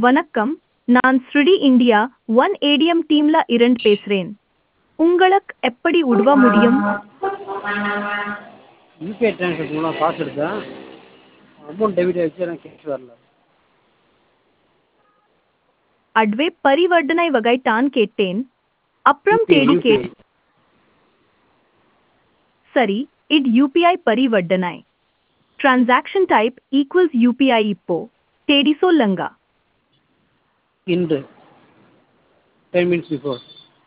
வணக்கம், நான் ஸ்ருடி India one ATM டீம்ல இருந்து பேசுறேன். உங்களுக்கு எப்படி உதவ முடியும்? யூபிஐ ட்ரான்ஸ்ஃபர் மூலம் காசு எடுத்தேன். அமௌண்ட் டெபிட் ஆகிடுச்சு, எனக்கு கேஷ் வரல. அட்வே பரிவர்த்தனை வகை தான் கேட்டேன். அப்புறம் தேடி யூபிஐ சரி, இது யூபிஐ பரிவர்த்தனை. Transaction type equals UPI. இப்போ தேடி சொல்லுங்க. இன்று 10 minutes பிஃபோர்.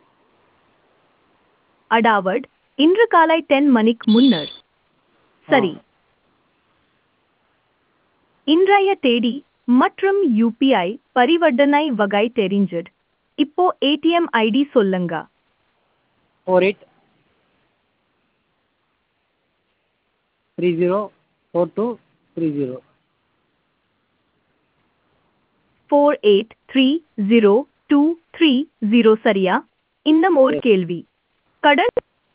அடாவட் இன்று காலை 10 மணிக்கு முன்னர். சரி, இன்றைய தேதி மற்றும் யூபிஐ பரிவர்த்தனை வகை தெரிஞ்சது. இப்போ ஏடிஎம் ஐடி சொல்லுங்க. 48304230. 483023 சரியா? இன்னும் ஒரு கேள்வி. கடன்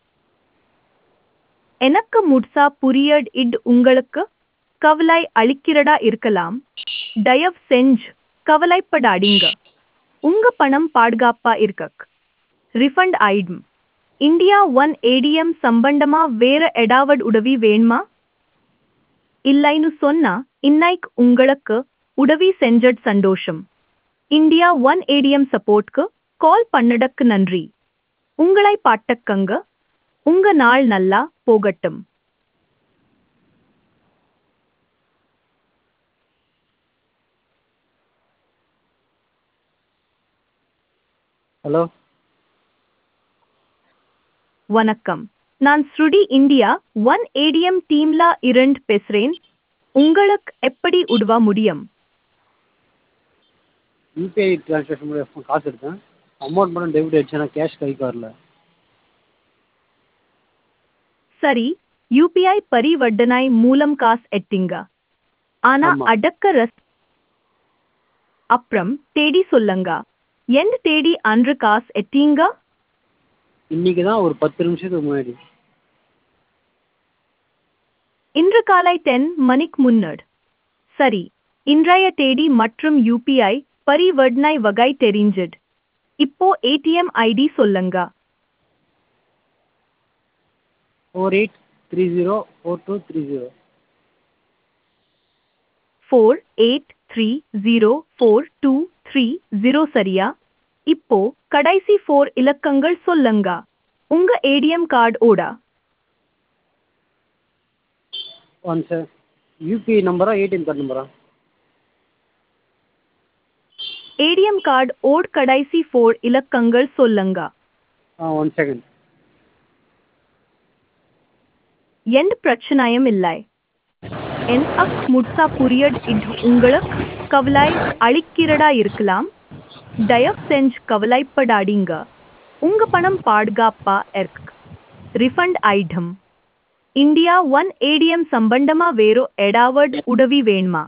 எனக்கு முட்சா புரியட் இட் உங்களுக்கு கவலை அளிக்கிறதா இருக்கலாம். தயவு செஞ்சு கவலைப்படாதீங்க. உங்க பணம் பாதுகாப்பா இருக்க. ரிஃபண்ட் ஆயிடும். இந்தியா ஒன் ஏடிஎம் சம்பந்தமா வேற ஏதாவது உதவி வேணுமா? இல்லைன்னு சொன்னா இன்னைக்கு உங்களுக்கு உதவி செஞ்சது சந்தோஷம். இந்தியா ஒன் ஏடிஎம் சப்போர்ட்க்கு கால் பண்ணடக்கு நன்றி. உங்களை பாட்டக்கங்க. உங்க நாள் நல்லா போகட்டும். ஹலோ, வணக்கம், நான் ஸ்ருடி இந்தியா ஒன் ஏடிஎம் டீம்ல இருந்து பேசுறேன். உங்களுக்கு எப்படி உதவ முடியும்? யூபிஐ ட்ரான்ஸ்ஃபர் மூலம் காசு எடுத்தேன். அமௌண்ட் மட்டும் டெபிட் ஆகிடுச்சு, எனக்கு கேஷ் கைக்கு வரல. சரி, யூபிஐ பரிவர்த்தனை மூலம் காசு எட்டிங்க. ஆனா ஆமா. அடக்க அப்புறம் தேடி சொல்லுங்க. எந்த தேதி அன்று காசு எட்டிங்க? இன்னைக்கு தான் ஒரு 10 நிமிஷத்துக்கு முன்னாடி. இன்று காலை 10 மணிக்கு முன்னர். சரி, இன்றைய தேதி மற்றும் யூபிஐ பரிவர்த்தனை வகை தெரிஞ்சது. இப்போ ஏடிஎம் ஐடி சொல்லுங்க. 48304230. 48304230 சரியா? இப்போ கடைசி 4 இலக்கங்கள் சொல்லுங்க. உங்க ஏடிஎம் கார்டு ஓட. ஒன் சார், யூபிஐ நம்பரா ஏடிஎம் கார்டு நம்பரா? ஏடிஎம் கார்டு ஓட் கடைசி 4 இலக்கங்கள் சொல்லுங்க. 1 செகண்ட். எந்த பிரச்சனையும் இல்லை. எனக்கு முட்சா புரியட் இது உங்களுக்கு கவலை அளிக்கிறதா இருக்கலாம். தயவு செஞ்சு கவலைப்படாதீங்க. உங்க பணம் பாதுகாப்பா இருக்கு. ரிஃபண்ட் ஆயிடும். இந்தியா ஒன் ஏடிஎம் சம்பந்தமா வேறு ஏதாவது உதவி வேணுமா?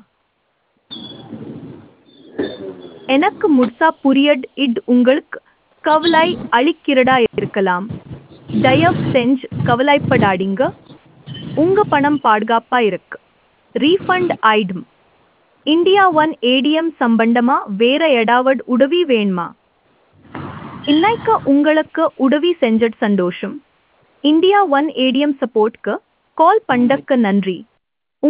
எனக்கு முட்சா புரியட் இது உங்களுக்கு கவலை அளிக்கிறதா இருக்கலாம். தயவு செஞ்சு கவலைப்படாதீங்க. உங்க பணம் பாதுகாப்பா இருக்கு. ரீஃபண்ட் ஆயிடும். இந்தியா ஒன் ஏடிஎம் சம்பந்தமா வேற ஏதாவது உதவி வேணுமா? இன்னைக்கு உங்களுக்கு உதவி செஞ்சது சந்தோஷம். இந்தியா ஒன் ஏடிஎம் சப்போர்ட்க்கு கால் பண்ணக்கு நன்றி.